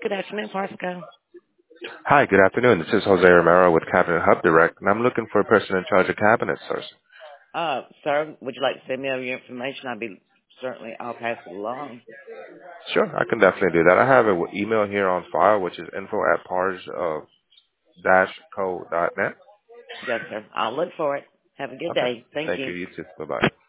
Good afternoon, Parsco. Hi, good afternoon. This is Jose Romero with Cabinet Hub Direct, and I'm looking for a person in charge of cabinets, sir. Sir, would you like to send me over your information? I'll pass it along. Sure, I can definitely do that. I have an email here on file, which is info@pars-co.net. Yes, sir. I'll look for it. Have a good Okay. day. Thank Thank you. you. You too. Bye-bye.